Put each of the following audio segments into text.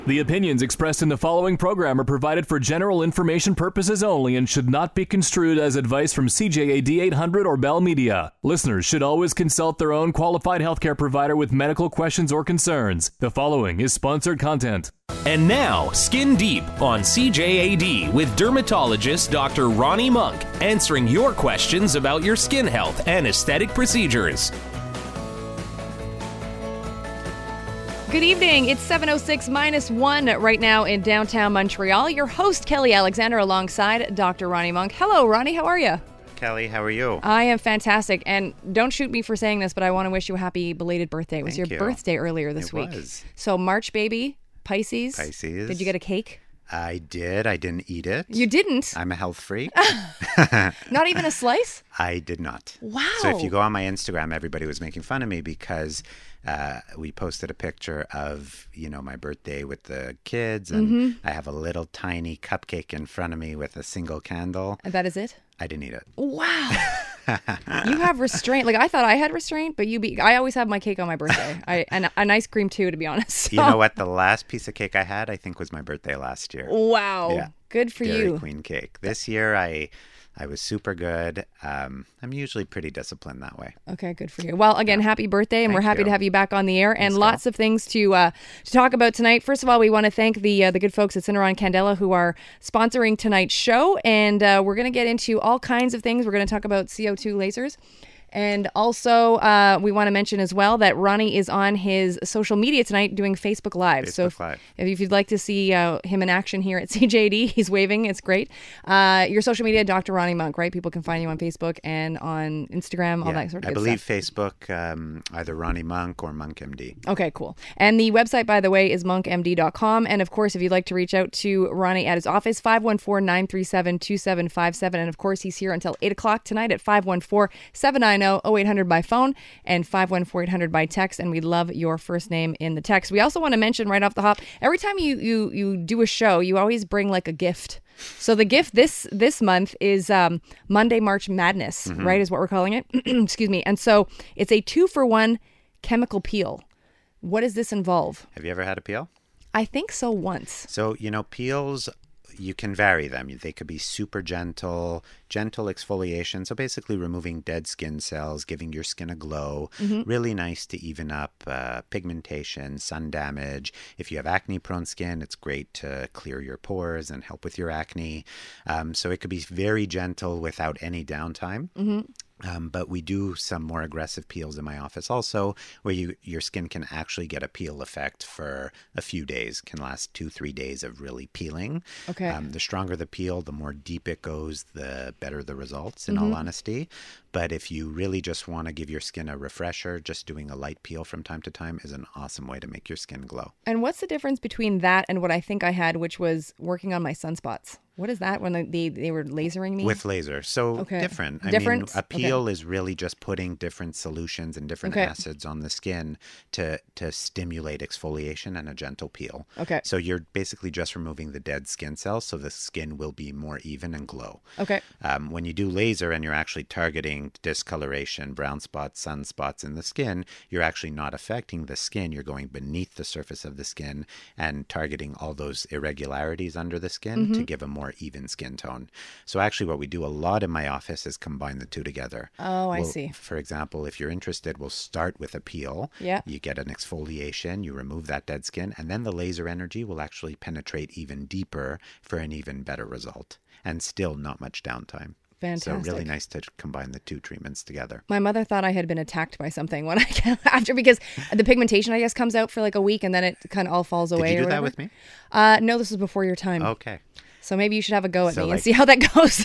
The opinions expressed in the following program are provided for general information purposes only and should not be construed as advice from CJAD 800 or Bell Media. Listeners should always consult their own qualified healthcare provider with medical questions or concerns. The following is sponsored content. And now, Skin Deep on CJAD with dermatologist Dr. Ronnie Monk, answering your questions about your skin health and aesthetic procedures. Good evening. It's 7:06 minus 1 right now in downtown Montreal. Your host, Kelly Alexander, alongside Dr. Ronnie Monk. Hello, Ronnie. How are you? Kelly, how are you? I am fantastic. And don't shoot me for saying this, but I want to wish you a happy belated birthday. It was Thank your you. birthday earlier this week. It was. So March baby, Pisces. Pisces. Did you get a cake? I did. I didn't eat it. You didn't? I'm a health freak. Not even a slice? I did not. Wow. So if you go on my Instagram, everybody was making fun of me because we posted a picture of, my birthday with the kids, and I have a little tiny cupcake in front of me with a single candle. And that is it? I didn't eat it. Wow. You have restraint. Like, I thought I had restraint, but I always have my cake on my birthday. And an ice cream too, to be honest. You know what? The last piece of cake I had, I think, was my birthday last year. Wow. Yeah. Good for Dairy you. Queen cake. This year, I was super good. I'm usually pretty disciplined that way. Okay, good for you. Well, again, happy birthday, and we're Thank happy you. to have you back on the air, and Thanks, lots of things to talk about tonight. First of all, we want to thank the good folks at Syneron Candela who are sponsoring tonight's show, and we're going to get into all kinds of things. We're going to talk about CO2 lasers. And also, we want to mention as well that Ronnie is on his social media tonight doing Facebook Live. If you'd like to see him in action here at CJD, he's waving. It's great. Your social media, Dr. Ronnie Monk, right? People can find you on Facebook and on Instagram, all that sort of I good believe stuff. Facebook, either Ronnie Monk or Monk MD. Okay, cool. And the website, by the way, is monkmd.com. And of course, if you'd like to reach out to Ronnie at his office, 514-937-2757. And of course, he's here until 8 o'clock tonight at 514-790-0800 by phone and 514-800 by text. And we love your first name in the text. We also want to mention right off the hop, every time you do a show, you always bring like a gift. So the gift this month is Monday March Madness, right, is what we're calling it. Excuse me. And so it's a 2-for-1 chemical peel. What does this involve? Have you ever had a peel? I think so once. So, peels, you can vary them. They could be super gentle exfoliation. So basically removing dead skin cells, giving your skin a glow. Really nice to even up pigmentation, sun damage. If you have acne-prone skin, it's great to clear your pores and help with your acne. So it could be very gentle without any downtime. But we do some more aggressive peels in my office also, where your skin can actually get a peel effect for a few days, can last 2-3 days of really peeling. Okay. The stronger the peel, the more deep it goes, the better the results, in all honesty. But if you really just want to give your skin a refresher, just doing a light peel from time to time is an awesome way to make your skin glow. And what's the difference between that and what I think I had, which was working on my sunspots? What is that when they were lasering me? With laser. So Okay. different. Different? A peel is really just putting different solutions and different acids on the skin to stimulate exfoliation and a gentle peel. Okay. So you're basically just removing the dead skin cells so the skin will be more even and glow. Okay. When you do laser and you're actually targeting discoloration, brown spots, sunspots in the skin, you're actually not affecting the skin. You're going beneath the surface of the skin and targeting all those irregularities under the skin to give a more even skin tone. So actually what we do a lot in my office is combine the two together. Oh, I see. For example, if you're interested, we'll start with a peel. Yeah. You get an exfoliation, you remove that dead skin, and then the laser energy will actually penetrate even deeper for an even better result. And still not much downtime. Fantastic. So really nice to combine the two treatments together. My mother thought I had been attacked by something when because the pigmentation, I guess, comes out for like a week and then it kind of all falls away. Did you or do that whatever. with me? No, this was before your time. Okay. So maybe you should have a go at So, me like- and see how that goes.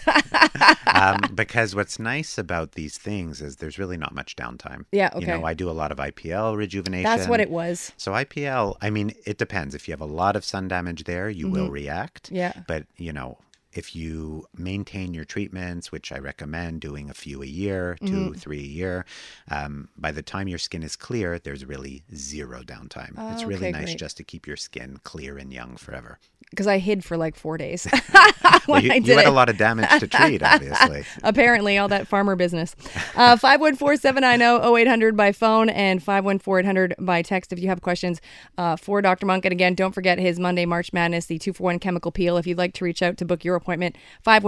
Because what's nice about these things is there's really not much downtime. Yeah, okay. I do a lot of IPL rejuvenation. That's what it was. So IPL, it depends. If you have a lot of sun damage there, you will react. Yeah. But, if you maintain your treatments, which I recommend doing a few a year, 2, 3 a year, by the time your skin is clear, there's really zero downtime. It's really nice just to keep your skin clear and young forever. Because I hid for like 4 days well, you had a lot of damage to treat, obviously. Apparently, all that farmer business. 514-790-0800 by phone and 514-800 by text if you have questions for Dr. Monk. And again, don't forget his Monday March Madness, the 2-for-1 chemical peel. If you'd like to reach out to book your appointment,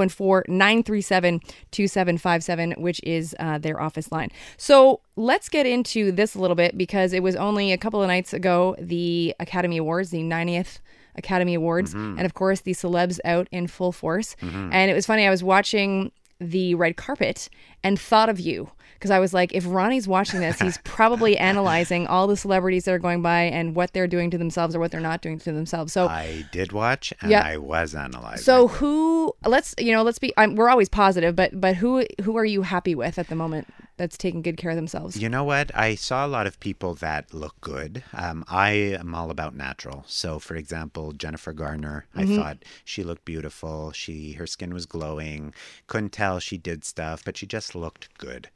514-937-2757, which is their office line. So let's get into this a little bit because it was only a couple of nights ago, the Academy Awards, the 90th Academy Awards, and of course the celebs out in full force. And it was funny, I was watching the red carpet and thought of you because I was like, if Ronnie's watching this, he's probably analyzing all the celebrities that are going by and what they're doing to themselves or what they're not doing to themselves. So I did watch and I was analyzing. So let's be, we're always positive, but who are you happy with at the moment that's taking good care of themselves? You know what? I saw a lot of people that look good. I am all about natural. So, for example, Jennifer Garner, I thought she looked beautiful. Her skin was glowing. Couldn't tell she did stuff, but she just looked good.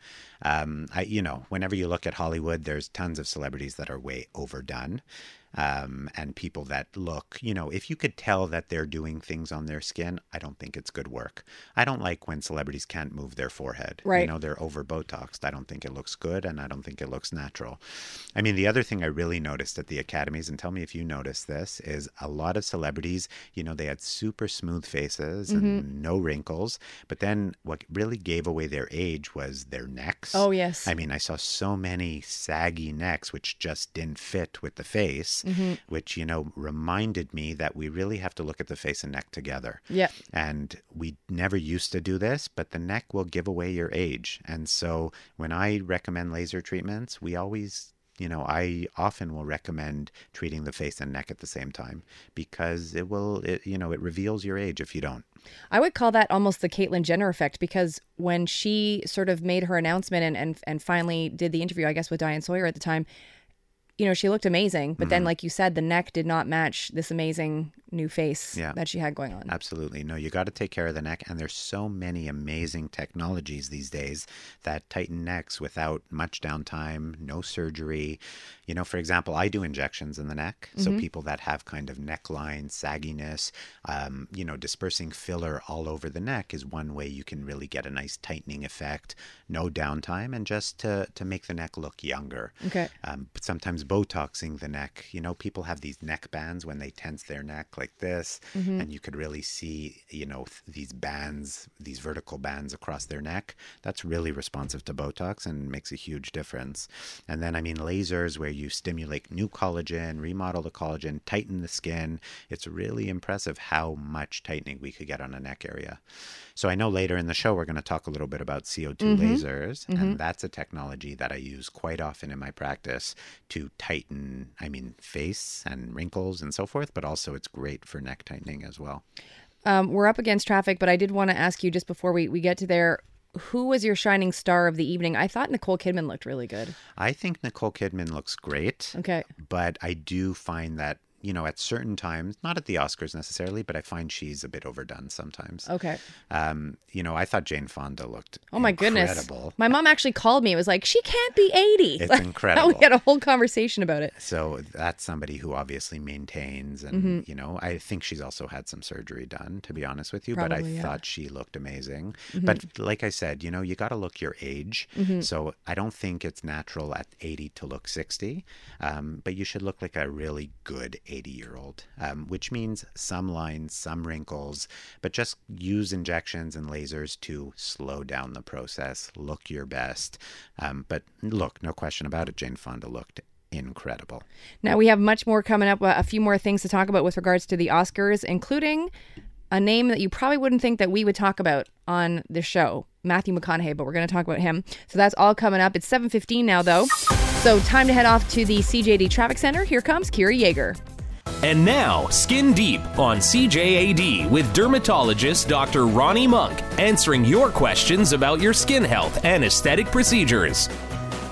Whenever you look at Hollywood, there's tons of celebrities that are way overdone. And people that look, if you could tell that they're doing things on their skin, I don't think it's good work. I don't like when celebrities can't move their forehead. Right. They're over Botoxed. I don't think it looks good and I don't think it looks natural. I mean, the other thing I really noticed at the Academies, and tell me if you noticed this, is a lot of celebrities, they had super smooth faces and no wrinkles. But then what really gave away their age was their necks. Oh, yes. I mean, I saw so many saggy necks which just didn't fit with the face. Which, reminded me that we really have to look at the face and neck together. Yeah. And we never used to do this, but the neck will give away your age. And so when I recommend laser treatments, we always, I often will recommend treating the face and neck at the same time because it reveals your age if you don't. I would call that almost the Caitlyn Jenner effect because when she sort of made her announcement and finally did the interview, I guess, with Diane Sawyer at the time, she looked amazing, but then, like you said, the neck did not match this amazing new face that she had going on. Absolutely. No, you got to take care of the neck. And there's so many amazing technologies these days that tighten necks without much downtime, no surgery. For example, I do injections in the neck. So people that have kind of neckline, sagginess, dispersing filler all over the neck is one way you can really get a nice tightening effect, no downtime, and just to make the neck look younger. Okay. But sometimes Botoxing the neck, people have these neck bands when they tense their neck like this, and you could really see, these bands, these vertical bands across their neck. That's really responsive to Botox and makes a huge difference. And then, lasers where you stimulate new collagen, remodel the collagen, tighten the skin. It's really impressive how much tightening we could get on a neck area. So I know later in the show, we're going to talk a little bit about CO2 lasers, and that's a technology that I use quite often in my practice to tighten, face and wrinkles and so forth, but also it's great for neck tightening as well. We're up against traffic, but I did want to ask you just before we get to there, who was your shining star of the evening? I thought Nicole Kidman looked really good. I think Nicole Kidman looks great. Okay. But I do find that, at certain times, not at the Oscars necessarily, but I find she's a bit overdone sometimes. Okay. I thought Jane Fonda looked incredible. My goodness. My mom actually called me. It was like, she can't be 80. It's incredible. We had a whole conversation about it. So that's somebody who obviously maintains. And, I think she's also had some surgery done, to be honest with you. Probably, but I thought she looked amazing. But like I said, you got to look your age. So I don't think it's natural at 80 to look 60. But you should look like a really good 80-year-old, which means some lines, some wrinkles, but just use injections and lasers to slow down the process, look your best. But look, no question about it, Jane Fonda looked incredible. Now, we have much more coming up, a few more things to talk about with regards to the Oscars, including a name that you probably wouldn't think that we would talk about on the show, Matthew McConaughey, but we're going to talk about him. So that's all coming up. It's 7:15 now, though. So time to head off to the CJAD Traffic Center. Here comes Kira Yeager. And now, Skin Deep on CJAD with dermatologist Dr. Ronnie Monk, answering your questions about your skin health and aesthetic procedures.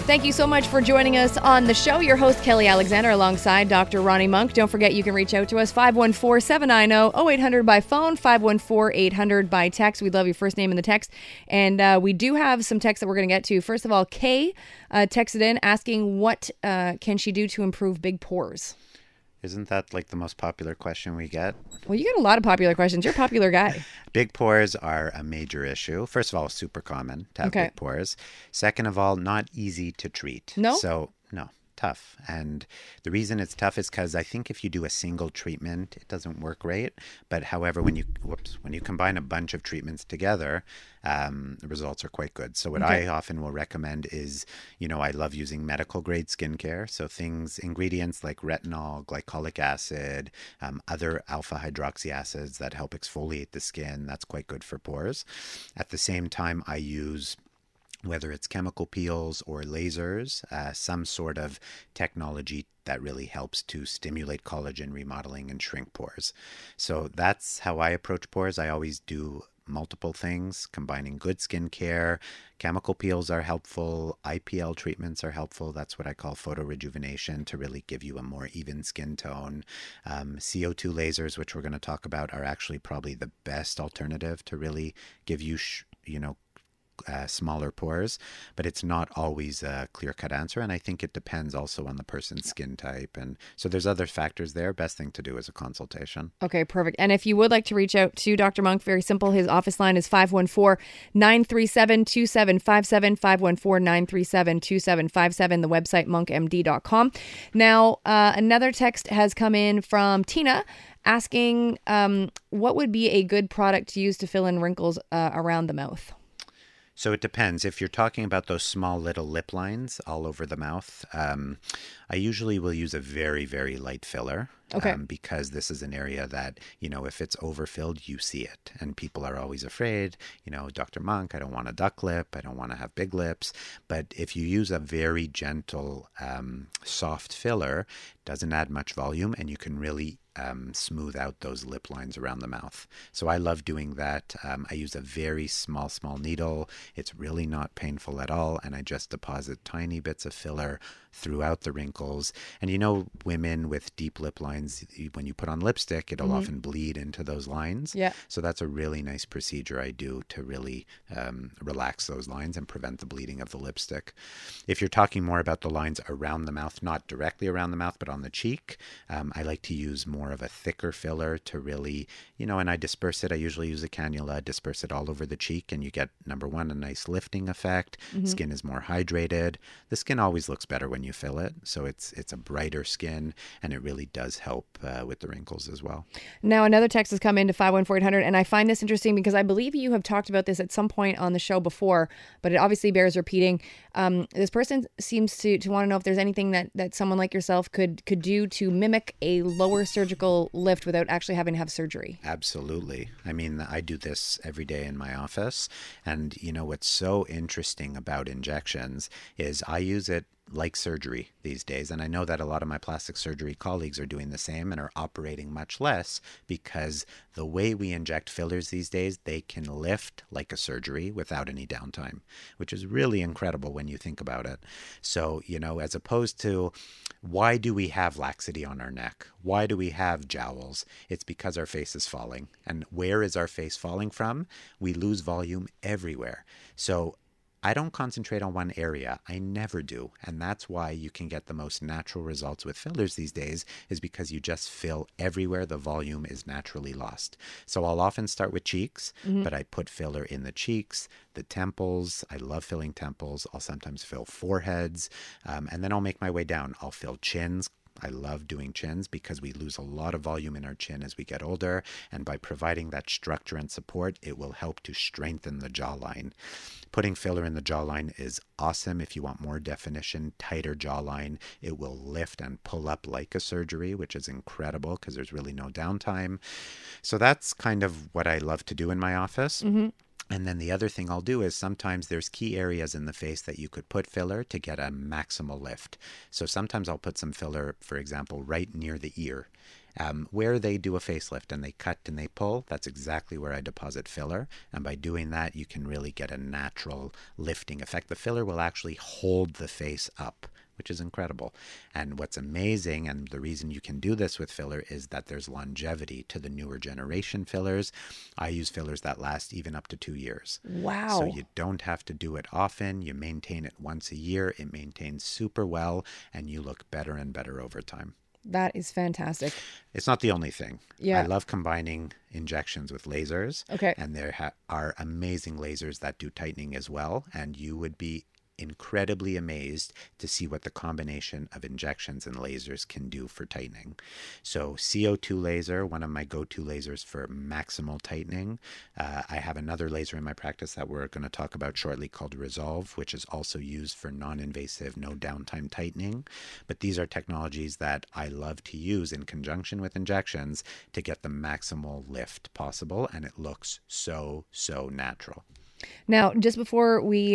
Thank you so much for joining us on the show. Your host, Kelly Alexander, alongside Dr. Ronnie Monk. Don't forget you can reach out to us, 514-790-0800 by phone, 514-800 by text. We'd love your first name in the text. And we do have some texts that we're going to get to. First of all, Kay texted in asking what can she do to improve big pores? Isn't that like the most popular question we get? Well, you get a lot of popular questions. You're a popular guy. Big pores are a major issue. First of all, super common to have big pores. Second of all, not easy to treat. No? So, no, tough. And the reason it's tough is because I think if you do a single treatment, it doesn't work great. But however, when you combine a bunch of treatments together, the results are quite good. So what I often will recommend is, I love using medical grade skincare. So ingredients like retinol, glycolic acid, other alpha hydroxy acids that help exfoliate the skin. That's quite good for pores. At the same time, I use, whether it's chemical peels or lasers, some sort of technology that really helps to stimulate collagen remodeling and shrink pores. So that's how I approach pores. I always do multiple things, combining good skincare. Chemical peels are helpful. IPL treatments are helpful. That's what I call photorejuvenation, to really give you a more even skin tone. CO2 lasers, which we're going to talk about, are actually probably the best alternative to really give you, smaller pores, but it's not always a clear-cut answer, and I think it depends also on the person's skin type, and so there's other factors there. Best thing to do is a consultation. Okay, perfect. And if you would like to reach out to Dr. Monk, very simple. His office line is 514-937-2757, 514-937-2757, the website monkmd.com. Now, another text has come in from Tina asking what would be a good product to use to fill in wrinkles around the mouth? So it depends. If you're talking about those small little lip lines all over the mouth, I usually will use a very, very light filler. Okay. Because this is an area that, if it's overfilled, you see it. And people are always afraid, Dr. Monk, I don't want a duck lip. I don't want to have big lips. But if you use a very gentle, soft filler, it doesn't add much volume, and you can really smooth out those lip lines around the mouth. So I love doing that. I use a very small needle. It's really not painful at all. And I just deposit tiny bits of filler throughout the wrinkles. And women with deep lip lines, when you put on lipstick, it'll often bleed into those lines. Yeah. So that's a really nice procedure I do to really relax those lines and prevent the bleeding of the lipstick. If you're talking more about the lines around the mouth, not directly around the mouth, but on the cheek, I like to use more of a thicker filler to really, and I disperse it. I usually use a cannula, disperse it all over the cheek, and you get, number one, a nice lifting effect. Skin is more hydrated. The skin always looks better when you fill it. So it's a brighter skin, and it really does help with the wrinkles as well. Now, another text has come into 514-800, and I find this interesting because I believe you have talked about this at some point on the show before, but it obviously bears repeating. This person seems to want to know if there's anything that someone like yourself could do to mimic a lower surgical lift without actually having to have surgery. Absolutely. I mean, I do this every day in my office, and what's so interesting about injections is I use it like surgery these days. And I know that a lot of my plastic surgery colleagues are doing the same and are operating much less, because the way we inject fillers these days, they can lift like a surgery without any downtime, which is really incredible when you think about it. So, as opposed to, why do we have laxity on our neck? Why do we have jowls? It's because our face is falling. And where is our face falling from? We lose volume everywhere. So I don't concentrate on one area. I never do. And that's why you can get the most natural results with fillers these days, is because you just fill everywhere the volume is naturally lost. So I'll often start with cheeks, but I put filler in the cheeks, the temples. I love filling temples. I'll sometimes fill foreheads, and then I'll make my way down. I'll fill chins. I love doing chins because we lose a lot of volume in our chin as we get older, and by providing that structure and support, it will help to strengthen the jawline. Putting filler in the jawline is awesome if you want more definition, tighter jawline. It will lift and pull up like a surgery, which is incredible because there's really no downtime. So that's kind of what I love to do in my office. And then the other thing I'll do is sometimes there's key areas in the face that you could put filler to get a maximal lift. So sometimes I'll put some filler, for example, right near the ear. Where they do a facelift and they cut and they pull, that's exactly where I deposit filler. And by doing that, you can really get a natural lifting effect. The filler will actually hold the face up, which is incredible. And what's amazing, and the reason you can do this with filler, is that there's longevity to the newer generation fillers. I use fillers that last even up to 2 years. Wow. So you don't have to do it often. You maintain it once a year. It maintains super well, and you look better and better over time. That is fantastic. It's not the only thing. Yeah. I love combining injections with lasers. Okay. And there are amazing lasers that do tightening as well. And you would be incredibly amazed to see what the combination of injections and lasers can do for tightening. So CO2 laser, one of my go-to lasers for maximal tightening. I have another laser in my practice that we're going to talk about shortly called Resolve, which is also used for non-invasive, no downtime tightening. But these are technologies that I love to use in conjunction with injections to get the maximal lift possible, and it looks so natural. Now, just before we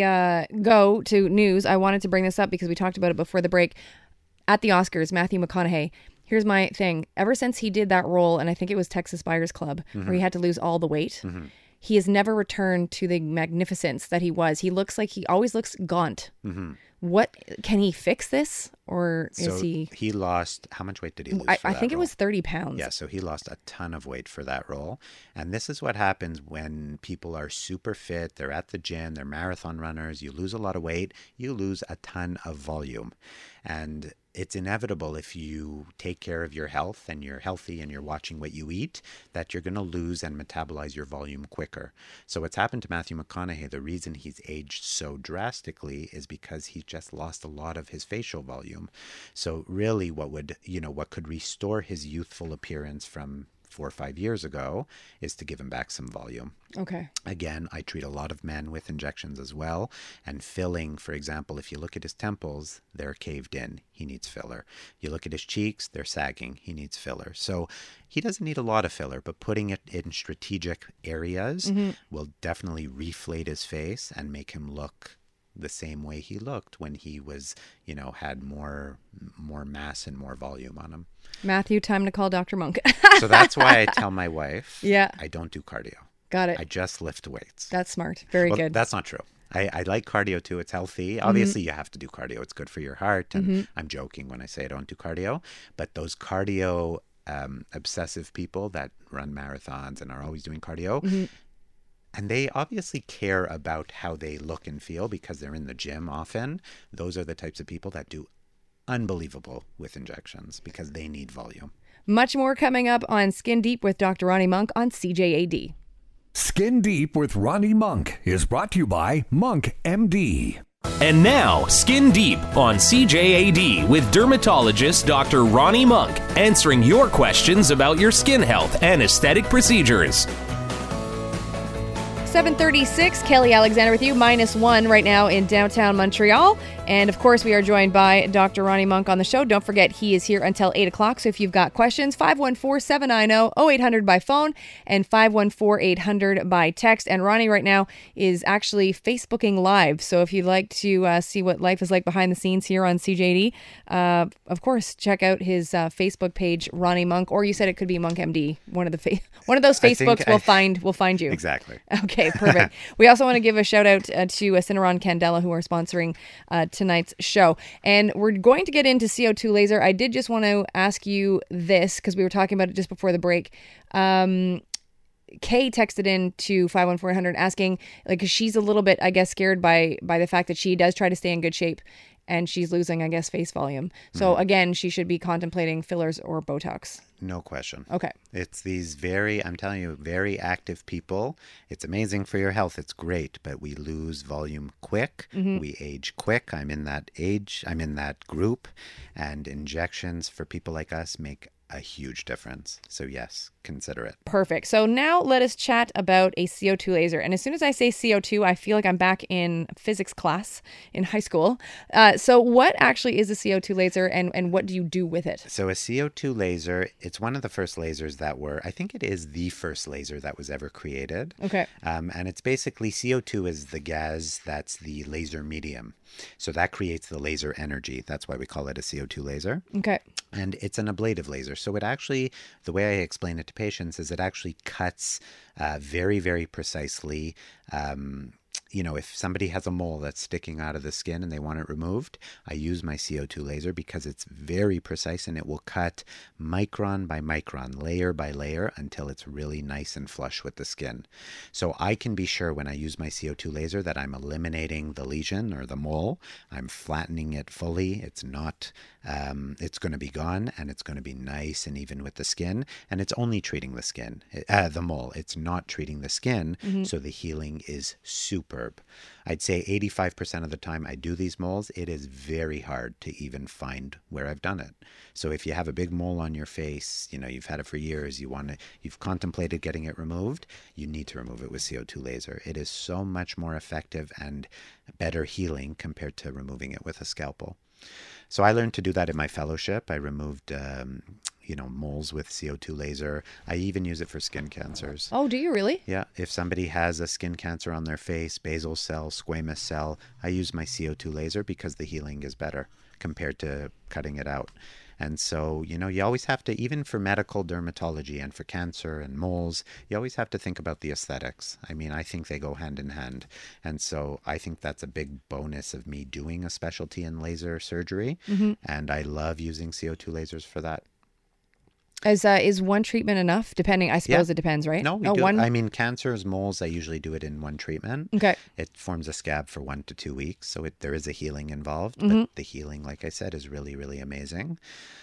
go to news, I wanted to bring this up because we talked about it before the break. At the Oscars, Matthew McConaughey, here's my thing. Ever since he did that role, and I think it was Texas Buyers Club, where he had to lose all the weight, he has never returned to the magnificence that he was. He always looks gaunt. What, can he fix this? Or is he lost, how much weight did he lose? I think it was 30 pounds. Yeah, so he lost a ton of weight for that role. And this is what happens when people are super fit, they're at the gym, they're marathon runners, you lose a lot of weight, you lose a ton of volume. And it's inevitable if you take care of your health and you're healthy and you're watching what you eat, that you're going to lose and metabolize your volume quicker. So what's happened to Matthew McConaughey, the reason he's aged so drastically is because he just lost a lot of his facial volume. So really what could restore his youthful appearance from 4 or 5 years ago is to give him back some volume. Okay. Again, I treat a lot of men with injections as well. And filling, for example, if you look at his temples, they're caved in. He needs filler. You look at his cheeks, they're sagging. He needs filler. So he doesn't need a lot of filler, but putting it in strategic areas will definitely reflate his face and make him look the same way he looked when he was, had more mass and more volume on him. Matthew, time to call Dr. Monk. So that's why I tell my wife, I don't do cardio. Got it. I just lift weights. That's smart. Very good. That's not true. I like cardio too. It's healthy. Obviously, you have to do cardio. It's good for your heart. And I'm joking when I say I don't do cardio. But those cardio obsessive people that run marathons and are always doing cardio, and they obviously care about how they look and feel because they're in the gym often. Those are the types of people that do unbelievable with injections because they need volume. Much more coming up on Skin Deep with Dr. Ronnie Monk on CJAD. Skin Deep with Ronnie Monk is brought to you by Monk MD. And now, Skin Deep on CJAD with dermatologist Dr. Ronnie Monk, answering your questions about your skin health and aesthetic procedures. 7:36, Kelly Alexander with you, -1 right now in downtown Montreal. And of course, we are joined by Dr. Ronnie Monk on the show. Don't forget, he is here until 8 o'clock. So if you've got questions, 514-790-0800 by phone and 514-800 by text. And Ronnie right now is actually Facebooking live. So if you'd like to see what life is like behind the scenes here on CJD, of course, check out his Facebook page, Ronnie Monk. Or you said it could be Monk MD. One of those Facebooks will find you. Exactly. Okay, perfect. We also want to give a shout out to Syneron Candela, who are sponsoring tonight's show. And we're going to get into CO2 laser. I did just want to ask you this because we were talking about it just before the break. Kay texted in to 51400 asking, because she's a little bit, I guess, scared by the fact that she does try to stay in good shape and she's losing, I guess, face volume. So again, she should be contemplating fillers or Botox. No question. Okay. It's these I'm telling you, very active people. It's amazing for your health. It's great, but we lose volume quick. We age quick. I'm in that age. I'm in that group. And injections for people like us make a huge difference. So yes, consider it. Perfect. So now let us chat about a CO2 laser. And as soon as I say CO2, I feel like I'm back in physics class in high school. So what actually is a CO2 laser and what do you do with it? So a CO2 laser, it's one of the first lasers I think it is the first laser that was ever created. Okay. And it's basically CO2 is the gas that's the laser medium. So that creates the laser energy. That's why we call it a CO2 laser. Okay. And it's an ablative laser. So it actually, the way I explain it to patients is it actually cuts very, very precisely. If somebody has a mole that's sticking out of the skin and they want it removed, I use my CO2 laser because it's very precise and it will cut micron by micron, layer by layer, until it's really nice and flush with the skin. So I can be sure when I use my CO2 laser that I'm eliminating the lesion or the mole. I'm flattening it fully. It's not, it's going to be gone, and it's going to be nice and even with the skin. And it's only treating the skin, the mole. It's not treating the skin. So the healing is superb. I'd say 85% of the time I do these moles, it is very hard to even find where I've done it. So if you have a big mole on your face, you've had it for years, you've contemplated getting it removed, you need to remove it with CO2 laser. It is so much more effective and better healing compared to removing it with a scalpel. So I learned to do that in my fellowship. I removed moles with CO2 laser. I even use it for skin cancers. Oh, do you really? Yeah. If somebody has a skin cancer on their face, basal cell, squamous cell, I use my CO2 laser because the healing is better compared to cutting it out. And so, you always have to, even for medical dermatology and for cancer and moles, you always have to think about the aesthetics. I mean, I think they go hand in hand. And so I think that's a big bonus of me doing a specialty in laser surgery. And I love using CO2 lasers for that. Is one treatment enough? Depending, I suppose it depends, right? No, we do. One? I mean, cancers, moles, I usually do it in one treatment. Okay. It forms a scab for 1 to 2 weeks, so there is a healing involved. But the healing, like I said, is really, really amazing.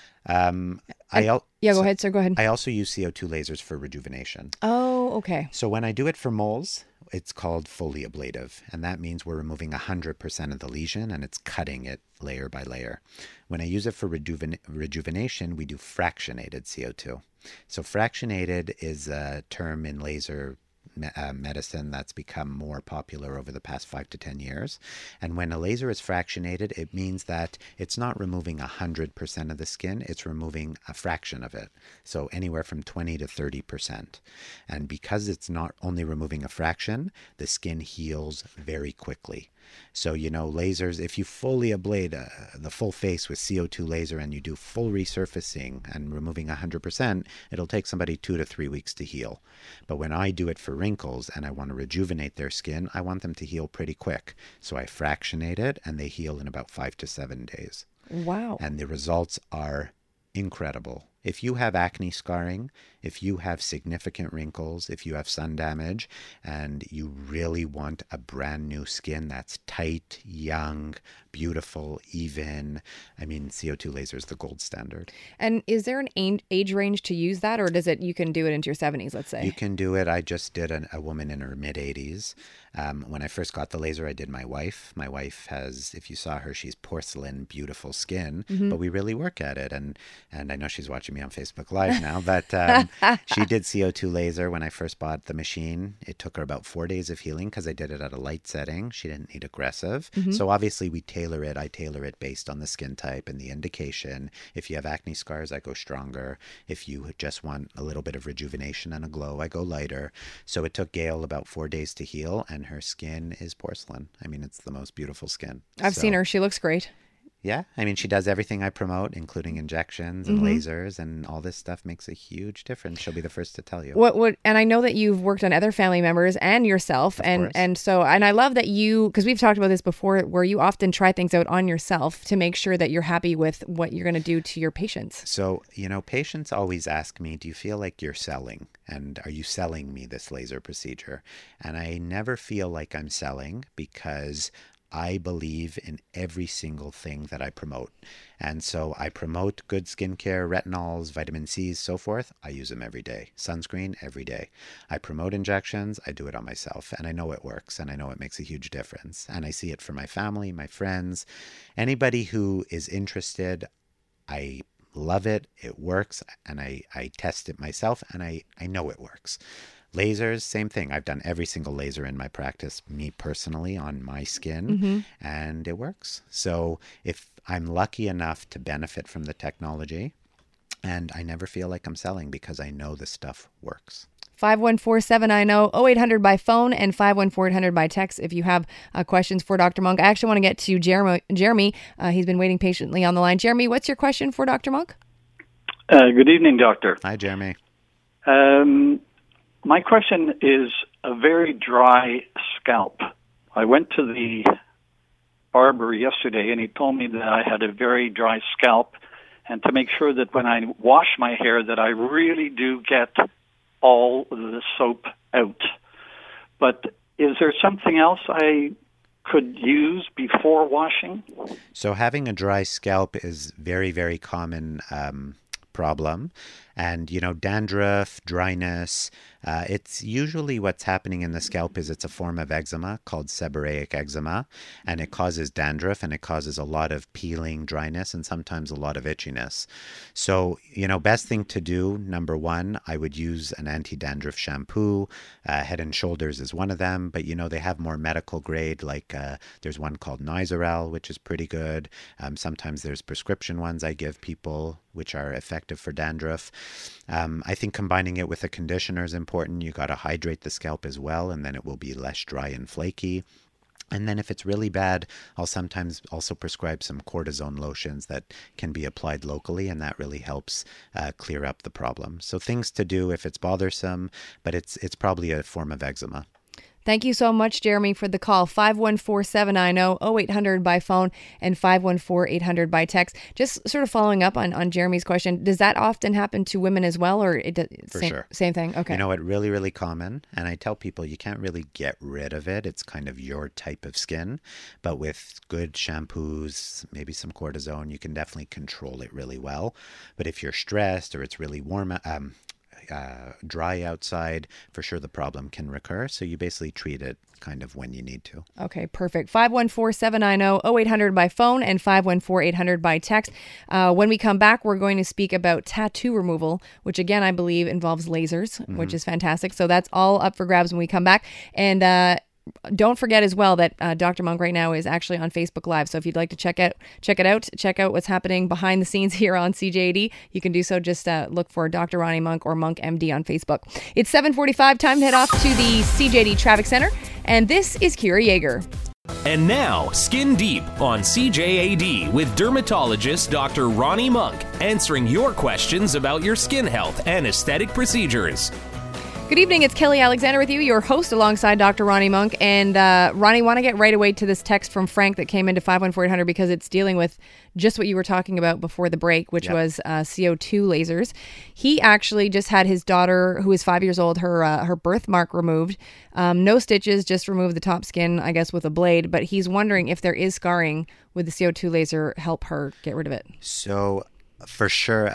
Go ahead, sir. Go ahead. I also use CO2 lasers for rejuvenation. Oh, okay. So when I do it for moles, it's called fully ablative, and that means we're removing 100% of the lesion and it's cutting it layer by layer. When I use it for rejuvenation, we do fractionated CO2. So fractionated is a term in laser medicine that's become more popular over the past 5 to 10 years. And when a laser is fractionated, it means that it's not removing 100% of the skin, it's removing a fraction of it. So anywhere from 20 to 30%. And because it's not only removing a fraction, the skin heals very quickly. So, lasers, if you fully ablate the full face with CO2 laser and you do full resurfacing and removing 100%, it'll take somebody 2 to 3 weeks to heal. But when I do it for wrinkles and I want to rejuvenate their skin, I want them to heal pretty quick. So I fractionate it and they heal in about 5 to 7 days. Wow. And the results are incredible. If you have acne scarring, if you have significant wrinkles, if you have sun damage, and you really want a brand new skin that's tight, young, beautiful, even, CO2 laser is the gold standard. And is there an age range to use that, or you can do it into your 70s, let's say? You can do it. I just did a woman in her mid-80s. When I first got the laser, I did my wife. My wife has, if you saw her, she's porcelain, beautiful skin, but we really work at it. And I know she's watching me on Facebook Live now, but she did CO2 laser when I first bought the machine. It took her about 4 days of healing because I did it at a light setting. She didn't need aggressive. So obviously I tailor it based on the skin type and the indication. If you have acne scars, I go stronger. If you just want a little bit of rejuvenation and a glow, I go lighter. So it took Gail about 4 days to heal, and her skin is porcelain. It's the most beautiful skin. I've seen her. She looks great. Yeah. She does everything I promote, including injections and lasers, and all this stuff makes a huge difference. She'll be the first to tell you. And I know that you've worked on other family members and yourself. And I love that because we've talked about this before, where you often try things out on yourself to make sure that you're happy with what you're going to do to your patients. So, patients always ask me, do you feel like you're selling? And are you selling me this laser procedure? And I never feel like I'm selling, because I believe in every single thing that I promote. And so I promote good skincare, retinols, vitamin C's, so forth. I use them every day. Sunscreen every day. I promote injections. I do it on myself. And I know it works. And I know it makes a huge difference. And I see it for my family, my friends, anybody who is interested. I love it. It works. And I test it myself. And I know it works. Lasers, same thing. I've done every single laser in my practice, me personally, on my skin, and it works. So if I'm lucky enough to benefit from the technology, and I never feel like I'm selling, because I know the stuff works. 514-790-0800 by phone and 514-800 by text if you have questions for Dr. Monk. I actually want to get to Jeremy. He's been waiting patiently on the line. Jeremy, what's your question for Dr. Monk? Good evening, Doctor. Hi, Jeremy. My question is a very dry scalp. I went to the barber yesterday, and he told me that I had a very dry scalp, and to make sure that when I wash my hair that I really do get all the soap out. But is there something else I could use before washing? So having a dry scalp is very, very common problem. And, dandruff, dryness, it's usually what's happening in the scalp is it's a form of eczema called seborrheic eczema, and it causes dandruff and it causes a lot of peeling, dryness, and sometimes a lot of itchiness. So, best thing to do, number one, I would use an anti-dandruff shampoo. Head and Shoulders is one of them, but, they have more medical grade, like there's one called Nizoral, which is pretty good. Sometimes there's prescription ones I give people, which are effective for dandruff. I think combining it with a conditioner is important. You got to hydrate the scalp as well, and then it will be less dry and flaky. And then if it's really bad, I'll sometimes also prescribe some cortisone lotions that can be applied locally, and that really helps clear up the problem. So things to do if it's bothersome, but it's probably a form of eczema. Thank you so much, Jeremy, for the call. 514-790-0800 by phone and 514-800 by text. Just sort of following up on Jeremy's question, does that often happen to women as well, or sure. Same thing? Okay. It's really, really common. And I tell people you can't really get rid of it. It's kind of your type of skin. But with good shampoos, maybe some cortisone, you can definitely control it really well. But if you're stressed or it's really warm, dry outside, for sure the problem can recur. So you basically treat it kind of when you need to. Okay, perfect. 514-790-0800 by phone and 514-800 by text. When we come back, we're going to speak about tattoo removal, which again, I believe involves lasers, which is fantastic. So that's all up for grabs when we come back. And don't forget as well that Dr. Monk right now is actually on Facebook Live. So if you'd like to check out what's happening behind the scenes here on CJAD, you can do so. Just look for Dr. Ronnie Monk or Monk MD on Facebook. It's 7:45. Time to head off to the CJAD Traffic Center. And this is Kira Yeager. And now, Skin Deep on CJAD with dermatologist Dr. Ronnie Monk, answering your questions about your skin health and aesthetic procedures. Good evening. It's Kelly Alexander with you, your host alongside Dr. Ronnie Monk. And Ronnie, want to get right away to this text from Frank that came into 514-800 because it's dealing with just what you were talking about before the break, which was CO2 lasers. He actually just had his daughter, who is 5 years old, her birthmark removed. No stitches, just remove the top skin, I guess, with a blade. But he's wondering if there is scarring, would the CO2 laser help her get rid of it? So for sure,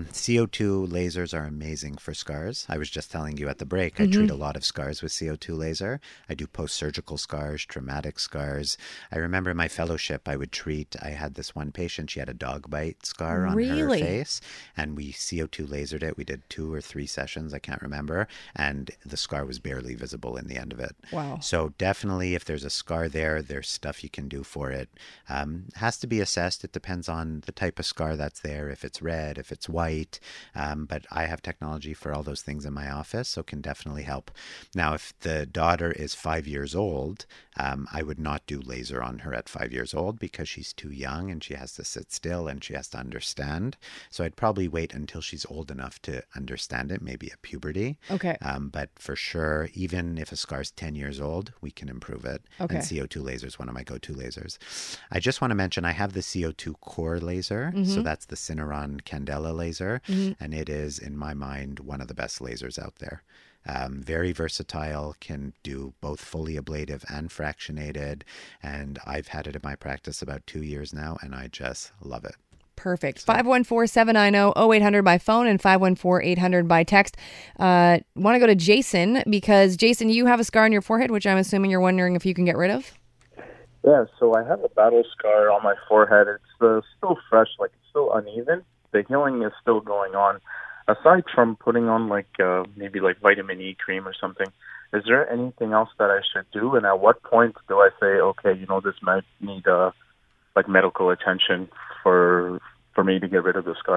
CO2 lasers are amazing for scars. I was just telling you at the break, I treat a lot of scars with CO2 laser. I do post-surgical scars, traumatic scars. I remember in my fellowship, I had this one patient, she had a dog bite scar on her face, and we CO2 lasered it. We did 2 or 3 sessions, I can't remember, and the scar was barely visible in the end of it. Wow. So definitely, if there's a scar there, there's stuff you can do for it. Has to be assessed. It depends on the type of scar that's there, if it's red, if it's white, but I have technology for all those things in my office, so can definitely help. Now, if the daughter is 5 years old, I would not do laser on her at 5 years old because she's too young and she has to sit still and she has to understand. So I'd probably wait until she's old enough to understand it, maybe at puberty. Okay. But for sure, even if a scar is 10 years old, we can improve it. Okay. And CO2 laser is one of my go-to lasers. I just want to mention I have the CO2 core laser. So that's the Syneron Candela laser. And it is, in my mind, one of the best lasers out there. Very versatile, can do both fully ablative and fractionated. And I've had it in my practice about 2 years now, and I just love it. Perfect. 514-790-0800 by phone and 514-800 by text. Want to go to Jason because, Jason, you have a scar on your forehead, which I'm assuming you're wondering if you can get rid of? Yeah, so I have a battle scar on my forehead. It's still fresh, like it's still uneven. The healing is still going on. Aside from putting on maybe vitamin E cream or something, is there anything else that I should do? And at what point do I say, okay, this might need medical attention for me to get rid of the scar?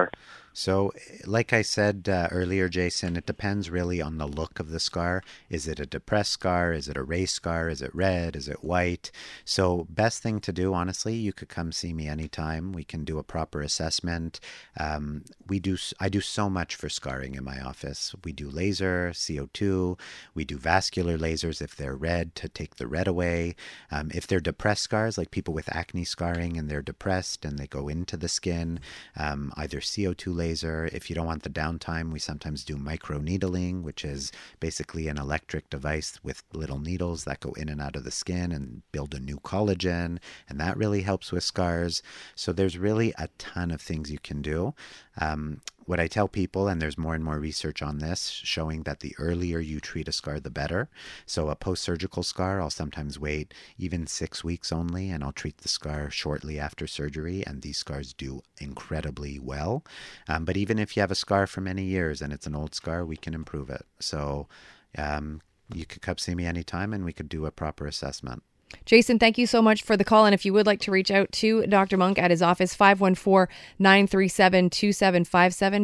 So, like I said earlier, Jason, it depends really on the look of the scar. Is it a depressed scar? Is it a raised scar? Is it red? Is it white? So, best thing to do, honestly, you could come see me anytime. We can do a proper assessment. I do so much for scarring in my office. We do laser, CO2. We do vascular lasers if they're red to take the red away. If they're depressed scars, like people with acne scarring and they're depressed and they go into the skin, either CO2 laser. If you don't want the downtime, we sometimes do microneedling, which is basically an electric device with little needles that go in and out of the skin and build a new collagen, and that really helps with scars. So there's really a ton of things you can do. What I tell people, and there's more and more research on this, showing that the earlier you treat a scar, the better. So a post-surgical scar, I'll sometimes wait even 6 weeks only, and I'll treat the scar shortly after surgery, and these scars do incredibly well. But even if you have a scar for many years and it's an old scar, we can improve it. So you could come see me anytime, and we could do a proper assessment. Jason, thank you so much for the call. And if you would like to reach out to Dr. Monk at his office, 514-937-2757,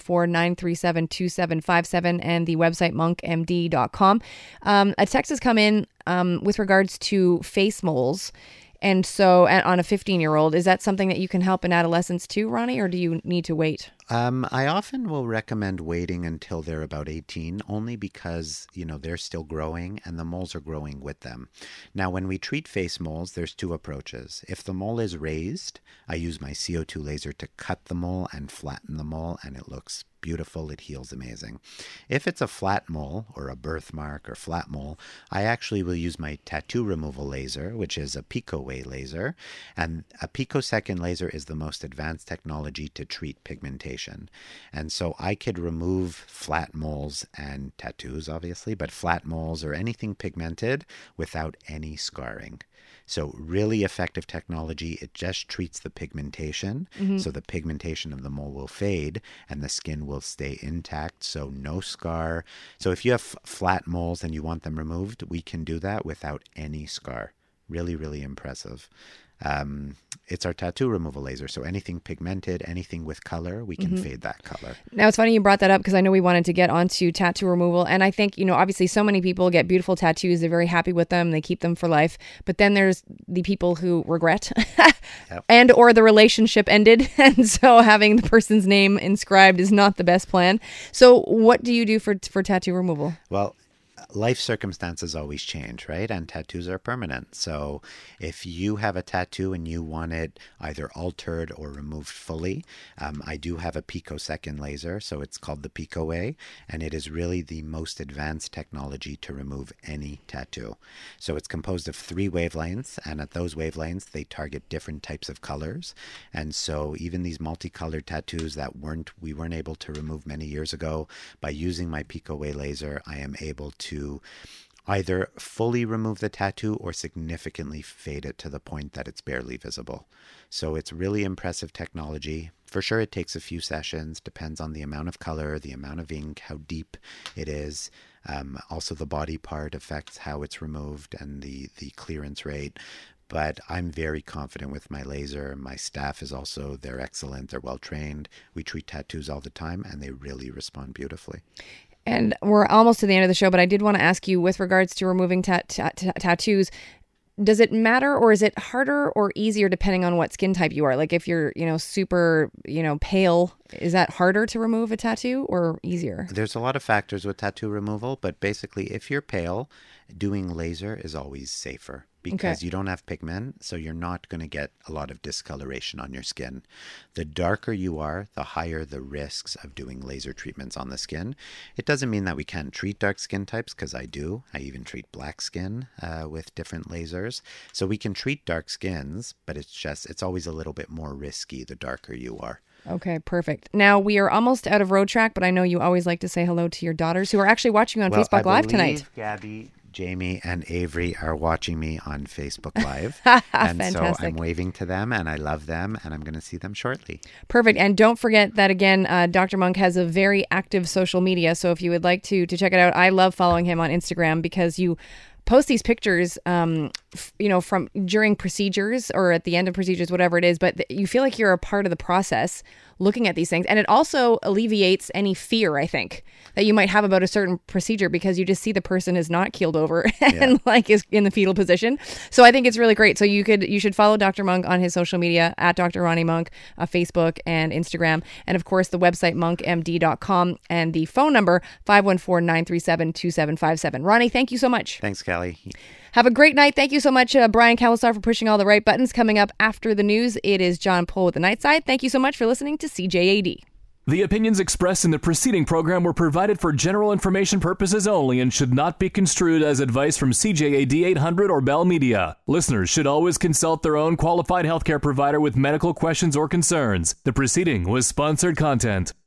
514-937-2757, and the website monkmd.com. A text has come in with regards to face moles. And so on a 15-year-old, is that something that you can help in adolescence too, Ronnie, or do you need to wait? I often will recommend waiting until they're about 18, only because, they're still growing and the moles are growing with them. Now, when we treat face moles, there's two approaches. If the mole is raised, I use my CO2 laser to cut the mole and flatten the mole, and it looks beautiful. It heals amazing. If it's a flat mole or a birthmark or flat mole, I actually will use my tattoo removal laser, which is a picowave laser. And a picosecond laser is the most advanced technology to treat pigmentation. And so I could remove flat moles and tattoos, obviously, but flat moles or anything pigmented without any scarring. So really effective technology. It just treats the pigmentation. So the pigmentation of the mole will fade and the skin will stay intact. So no scar. So if you have flat moles and you want them removed, we can do that without any scar. Really, really impressive. It's our tattoo removal laser. So anything pigmented, anything with color, we can fade that color. Now, it's funny you brought that up because I know we wanted to get onto tattoo removal. And I think, obviously so many people get beautiful tattoos. They're very happy with them. They keep them for life. But then there's the people who regret and or the relationship ended. And so having the person's name inscribed is not the best plan. So what do you do for tattoo removal? Well, life circumstances always change, right? And tattoos are permanent. So if you have a tattoo and you want it either altered or removed fully, I do have a picosecond laser. So it's called the picowave, and it is really the most advanced technology to remove any tattoo. So it's composed of 3 wavelengths, and at those wavelengths, they target different types of colors. And so even these multicolored tattoos that we weren't able to remove many years ago, by using my picowave laser, I am able to either fully remove the tattoo or significantly fade it to the point that it's barely visible. So it's really impressive technology. For sure, it takes a few sessions, depends on the amount of color, the amount of ink, how deep it is. Also, the body part affects how it's removed and the clearance rate. But I'm very confident with my laser. My staff is also, they're excellent. They're well trained. We treat tattoos all the time and they really respond beautifully. And we're almost to the end of the show, but I did want to ask you with regards to removing tattoos, does it matter or is it harder or easier depending on what skin type you are? Like if you're, super, pale, is that harder to remove a tattoo or easier? There's a lot of factors with tattoo removal, but basically if you're pale, doing laser is always safer. Because you don't have pigment, so you're not going to get a lot of discoloration on your skin. The darker you are, the higher the risks of doing laser treatments on the skin. It doesn't mean that we can't treat dark skin types, because I do. I even treat black skin with different lasers. So we can treat dark skins, but it's always a little bit more risky the darker you are. Okay, perfect. Now, we are almost out of Road Track, but I know you always like to say hello to your daughters who are actually watching you on Facebook Live tonight. Gabby, Jamie, and Avery are watching me on Facebook Live. And Fantastic. So I'm waving to them, and I love them, and I'm going to see them shortly. Perfect. And don't forget that, again, Dr. Monk has a very active social media. So if you would like to check it out, I love following him on Instagram because you post these pictures from during procedures or at the end of procedures, whatever it is, but you feel like you're a part of the process looking at these things. And it also alleviates any fear, I think, that you might have about a certain procedure because you just see the person is not keeled over and like is in the fetal position. So I think it's really great. So you should follow Dr. Monk on his social media at Dr. Ronnie Monk, Facebook and Instagram. And of course, the website monkmd.com and the phone number 514-937-2757. Ronnie, thank you so much. Thanks, Callie. Have a great night. Thank you so much, Brian Kalasar, for pushing all the right buttons. Coming up after the news, it is John Pohl with The Night Side. Thank you so much for listening to CJAD. The opinions expressed in the preceding program were provided for general information purposes only and should not be construed as advice from CJAD 800 or Bell Media. Listeners should always consult their own qualified healthcare provider with medical questions or concerns. The preceding was sponsored content.